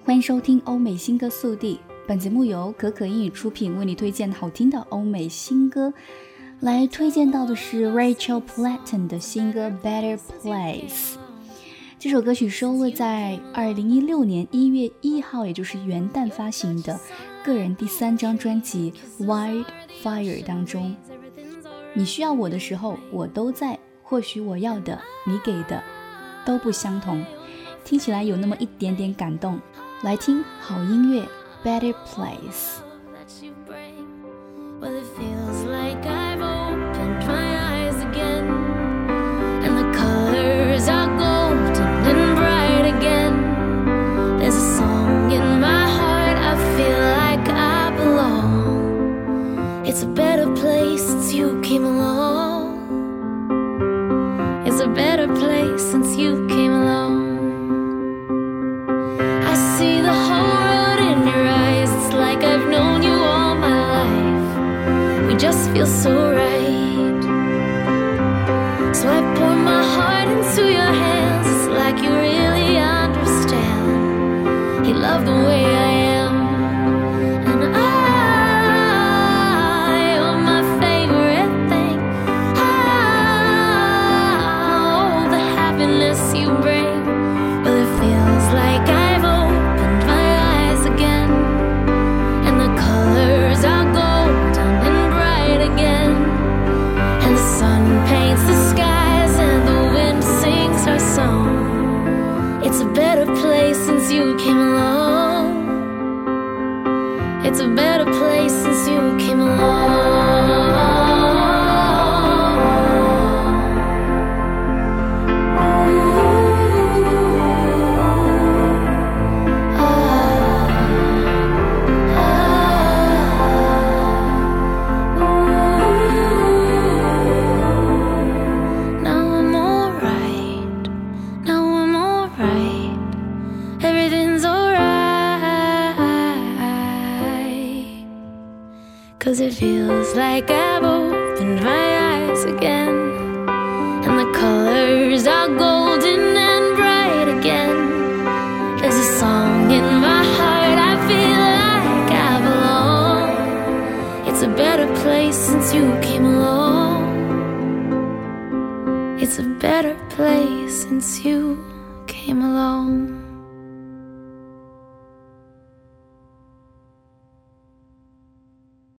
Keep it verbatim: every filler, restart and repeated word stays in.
欢迎收听欧美新歌速递，本节目由可可英语出品，为你推荐好听的欧美新歌。来推荐到的是 Rachel Platten 的新歌 Better Place。 这首歌曲收录在二零一六年一月一号，也就是元旦发行的个人第三张专辑 Wildfire 当中。你需要我的时候我都在，或许我要的你给的都不相同，听起来有那么一点点感动。来听好音乐 Better Place。 Well, it feels like I've opened my eyes again, and the colors are golden and bright again. There's a song in my heart, I feel like I belong. It's a better place since you came along. It's a better place since you came along. I see the whole world in your eyes, it's like I've known you all my life. We just feel so right. So I pour my heart into your hands, it's like you really understand. You love the way I am, and I, you're my favorite thing. Oh, the happiness you bring. Well, it feels like I've opened my eyes again, and the colors are golden and bright again, and the sun paints the skies and the wind sings our song. It's a better place since you came along. It's a better place since you came along. Cause it feels like I've opened my eyes again, and the colors are golden and bright again. There's a song in my heart, I feel like I belong. It's a better place since you came along. It's a better place since you came along.